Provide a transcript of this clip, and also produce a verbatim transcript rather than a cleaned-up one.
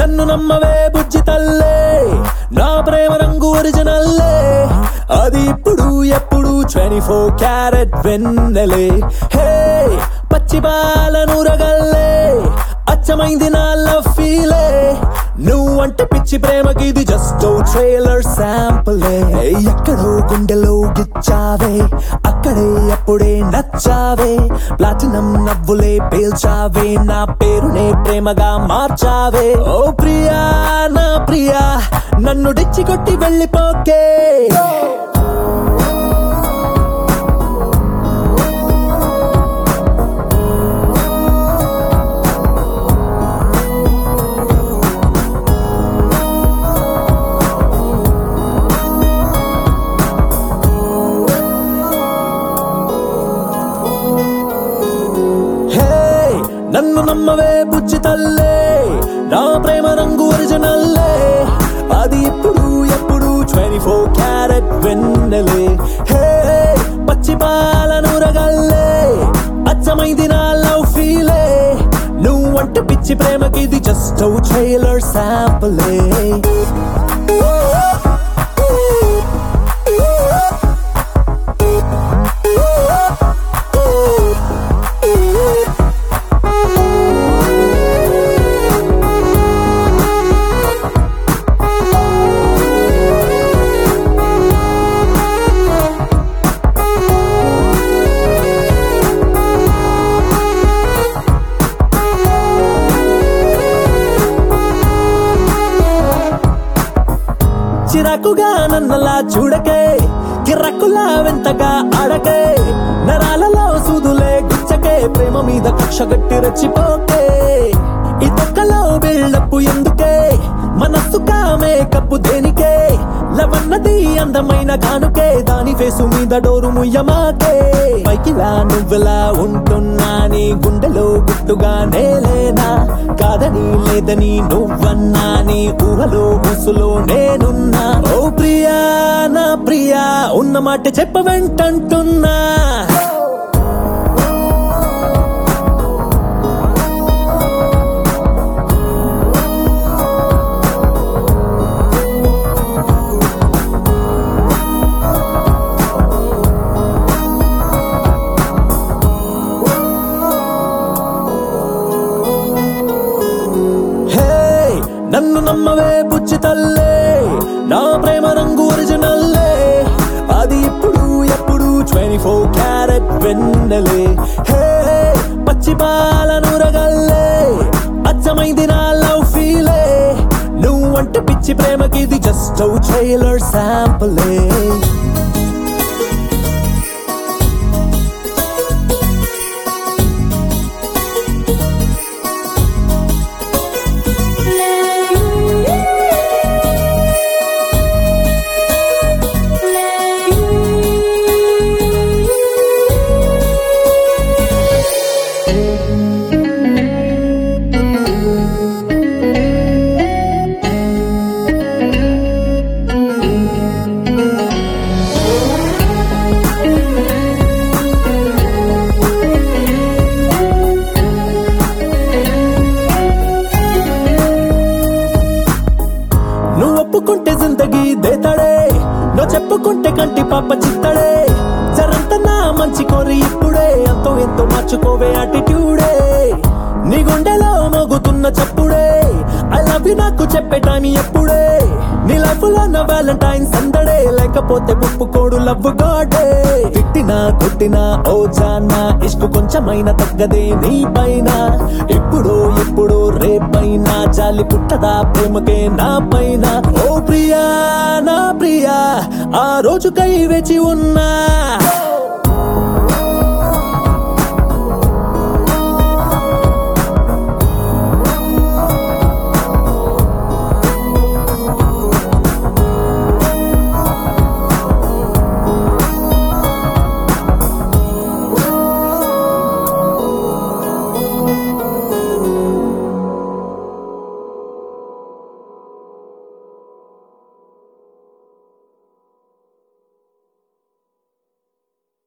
నన్ను నమ్మవే బుజ్జి తల్లే, నా ప్రేమ రంగు ఒరిజినల్లే, అది ఇప్పుడు ఎప్పుడు ట్వంటీ ఫోర్ క్యారెట్ వెన్నెలే. హే పచ్చి బాలను రగల్లే, అచ్చమైంది నా లవ్ ఫీలే, నువ్వంటే పిచ్చి ప్రేమకి ఇది జస్ట్ ట్రైలర్ శాంపులే. ఎక్కడో గుండెలో గిచ్చావే, అక్కడే అప్పుడే నచ్చావే, ప్లాటినం నవ్వులే పేల్చావే, నా పేరునే ప్రేమగా మార్చావే. ఓ ప్రియా నా ప్రియా, నన్ను డిచ్చి కొట్టి వెళ్ళిపోకే. నన్ను నమ్మవే బుజ్జి తల్లే, నా ప్రేమ రంగు ఒరిజినల్లే, అది ఇప్పుడు ఎప్పుడు ట్వంటీ ఫోర్ క్యారెట్ వెన్నెలే. హే పచ్చి పాలను రగల్లే, అచ్చమైంది నా లవ్ ఫీలే, నువ్వంటే పిచ్చి ప్రేమకి ఇది జస్ట్ ట్రైలర్ శాంపులే. చిరాకుగా నన్నలా చూడకే, కిర్రకులా వెంతగా ఆడకే, నరాలలో సూదులే గుచ్చకే, ప్రేమ మీద కక్ష గట్టి రెచ్చిపోకే. ఈ తొక్కలో బిల్డప్పు ఎందుకే, మనస్సుగా మేకప్పు దేనికే, లవన్నది అందమైన కానుకే, దాని ఫేసు మీద డోరు ముయ్యమాకే. పైకిలా నువ్వెలా ఉంటున్నా, నీ గుండెలో గుట్టుగా నేలేనా, కాదని లేదని నువ్వన్నా, నీ ఊహలో ఊసులో నేనున్నా. ఓ ప్రియా నా ప్రియా, ఉన్న మాట చెప్ప వెంటంటున్నా. నన్ను నమ్మవే బుజ్జి తల్లే, నా ప్రేమ రంగు ఒరిజినల్లే, అది ఇప్పుడు ఎప్పుడు ట్వంటీ ఫోర్ క్యారెట్ వెన్నెలే. హే పచ్చి పాలను రగల్లే, అచ్చమైంది నా లవ్ ఫీలే, నువ్వంటే పిచ్చి ప్రేమకి ఇది జస్ట్ ట్రైలర్ శాంపులే. ఒప్పుకుంటే జిందగీ దేతాడే, నువ్వు చెప్పుకుంటే కంటి పాప చిత్తడే, జరంత నా మంచి కోరి ఇప్పుడే, ఎంతో ఎంతో మార్చుకోవే యాటిట్యూడే, నీ గుండెలో మోగుతున్న చెప్పుడే, ఐ లవ్ యు నాకు చెప్పే టైం ఎప్పుడే, నీ లైఫ్ లో నా వ్యాలంటైన్ సందడే, లేకపోతే ఒప్పుకోడు లవ్ గాడే. తిట్టినా కొట్టినా ఓ జానా, ఇష్కు కొంచెమైనా తగ్గదే నీ పైన, ఇప్పుడు ఇప్పుడు రేపైనా జాలి పుట్టదా ప్రేమకే నా పైన. ఓ ప్రియా నా ప్రియా, ఆ రోజుకై వేచి ఉన్నా.